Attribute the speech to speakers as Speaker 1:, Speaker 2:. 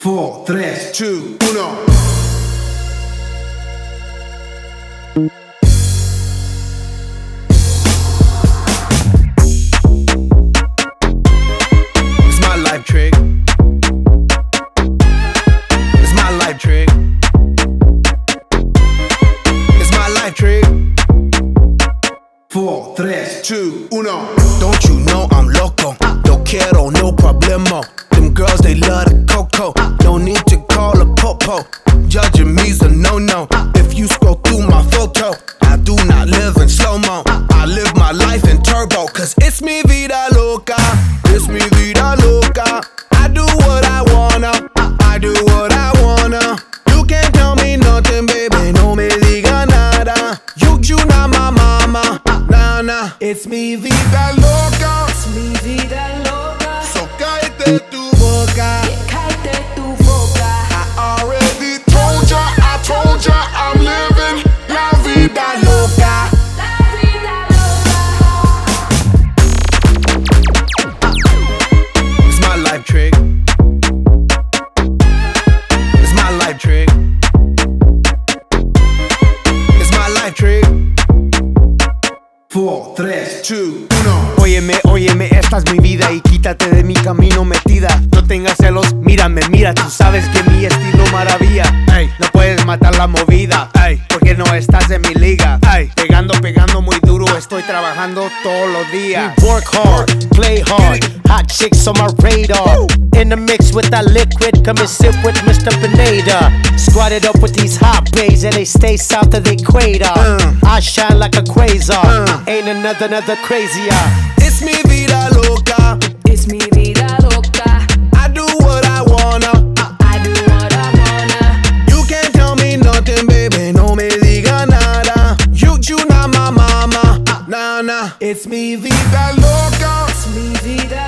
Speaker 1: 4, 3, 2, 1. It's my life trick. It's my life trick. It's my life trick. 4, 3, 2, 1. Don't you know I'm loco? Yo quiero, no problemo. Them girls, they love the coco. No need to call a popo. Judging me's a no-no. If you scroll through my photo, I do not live in slow-mo. I live my life in turbo. Cause it's mi vida loca. It's mi vida loca. I do what I wanna. I do what I wanna. You can't tell me nothing, baby. No me diga nada. You not my mama. Nah, nah. It's mi vida loca.
Speaker 2: Es mi vida loca.
Speaker 1: So cállate tu boca.
Speaker 2: Cállate tu boca.
Speaker 1: I already told ya I'm living la vida loca.
Speaker 2: La vida loca.
Speaker 1: It's my life trick. It's my life trick. It's my life trick. 4, 3, 2, 1.
Speaker 3: Óyeme, esta es mi vida y quítate de mi camino metida. No tengas celos, mírame, mira, tú sabes que mi estilo maravilla. Ey, no puedes matar la movida, ey, porque no estás en mi liga. Ey, pegando muy duro, estoy trabajando todos los días.
Speaker 4: Work hard, play hard, hot chicks on my radar. In the mix with that liquid, come and sit with Mr. Pineda. Squatted up with these hot bays and they stay south of the equator. I shine like a quasar, ain't another crazier.
Speaker 1: It's mi vida loca.
Speaker 2: Es mi vida loca.
Speaker 1: I do what I wanna.
Speaker 2: I do what I wanna.
Speaker 1: You can't tell me nothing, baby. No me diga nada. You not my mama. Nah, nah. It's mi vida loca.
Speaker 2: Es mi vida